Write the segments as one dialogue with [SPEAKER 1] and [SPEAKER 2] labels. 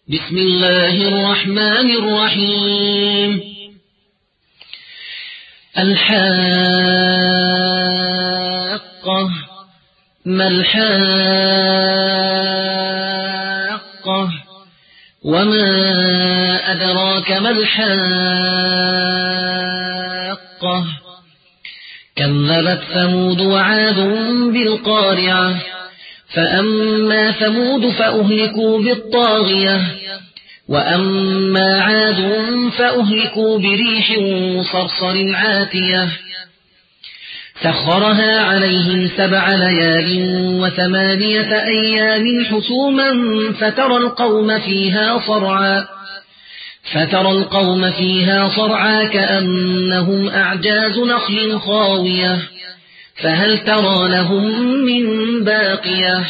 [SPEAKER 1] بسم الله الرحمن الرحيم الحاقة ما الحاقة وما أدراك ما الحاقة كذبت ثمود وعاد بالقارعة فأما ثمود فأهلكوا بالطاغية وأما عاد فأهلكوا بريح صرصر عاتية سخرها عليهم 7 ليال و8 أيام حسوما فترى القوم فيها صرعا كأنهم أعجاز نخل خاوية فهل ترى لهم من باقية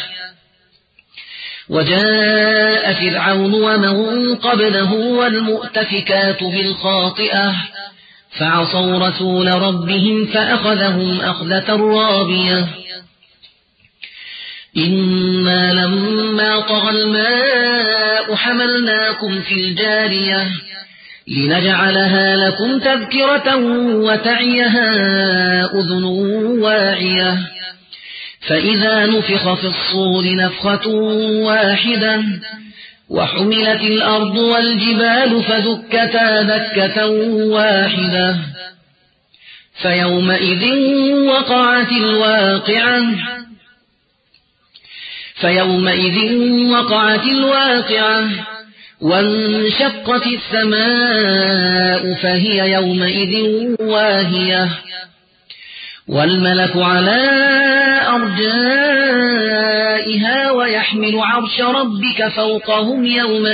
[SPEAKER 1] وجاء فرعون ومن قبله والمؤتفكات بالخاطئة فعصوا رسول ربهم فأخذهم أخذة رابية إنا لما طغى الماء حملناكم في الجارية لنجعلها لكم تذكرة وتعيها أذن واعية فإذا نفخ في الصور نفخة واحدة وحملت الأرض والجبال فدكتا دكة واحدة فيومئذ وقعت الواقعة وانشقت السماء فهي يومئذ واهية والملك على أرجائها ويحمل عرش ربك فوقهم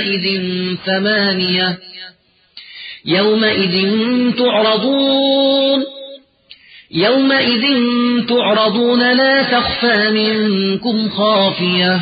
[SPEAKER 1] يومئذ تعرضون لا تخفى منكم خافية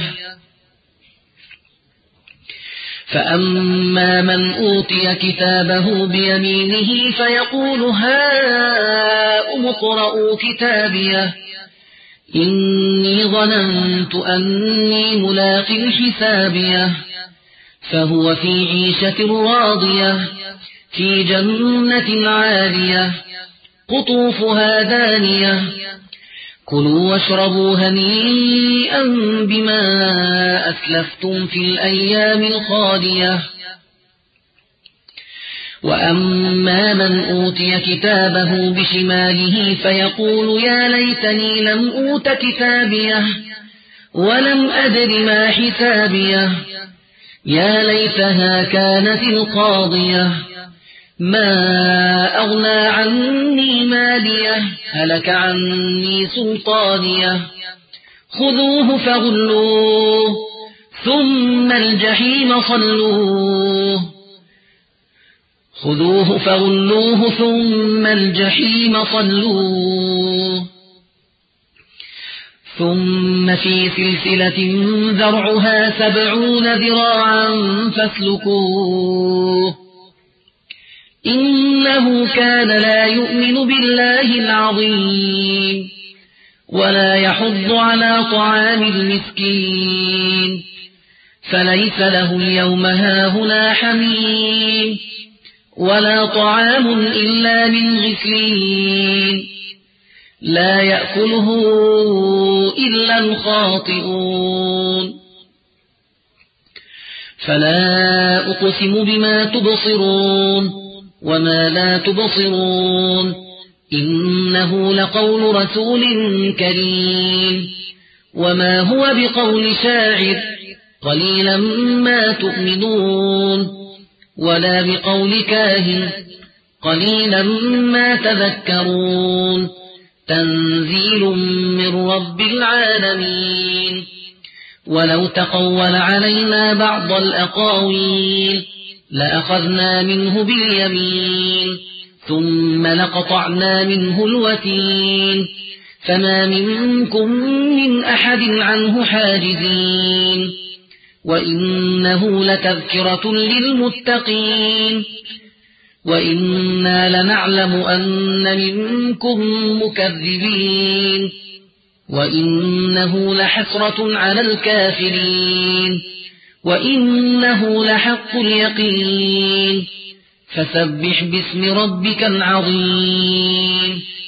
[SPEAKER 1] فأما من أوتي كتابه بيمينه فيقول هاؤم اقرءوا كتابيه إني ظننت أني ملاق حسابيه فهو في عيشة راضية في جنة عالية قطوفها دانية كلوا واشربوا هنيئا بما أسلفتم في الأيام الخالية وأما من أوتي كتابه بشماله فيقول يا ليتني لم أوت كتابيه ولم أدر ما حسابيه يا ليتها كانت القاضية ما أغنى عني ماليه هلك عني سلطانيه خذوه فغلوه ثم الجحيم صلوه ثم في سلسلة ذرعها 70 ذراعا فاسلكوه إنه كان لا يؤمن بالله العظيم ولا يحض على طعام المسكين فليس له اليوم هاهنا حميم ولا طعام إلا من غسلين لا يأكله إلا الخاطئون فلا أقسم بما تبصرون وما لا تبصرون إنه لقول رسول كريم وما هو بقول شاعر قليلا ما تؤمنون ولا بقول كاهن قليلا ما تذكرون تنزيل من رب العالمين ولو تقول علينا بعض الأقاويل لأخذنا منه باليمين ثم لقطعنا منه الوتين فما منكم من أحد عنه حاجزين وإنه لتذكرة للمتقين وإنا لنعلم أن منكم مكذبين وإنه لحسرة على الكافرين وإنه لحق اليقين فسبح باسم ربك العظيم